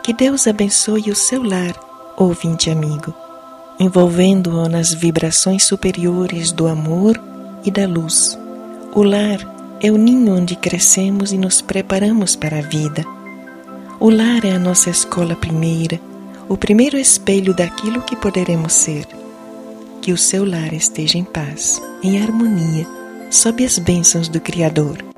Que Deus abençoe o seu lar, ouvinte amigo, envolvendo-o nas vibrações superiores do amor e da luz. O lar é o ninho onde crescemos e nos preparamos para a vida. O lar é a nossa escola primeira, o primeiro espelho daquilo que poderemos ser. Que o seu lar esteja em paz, em harmonia, sob as bênçãos do Criador.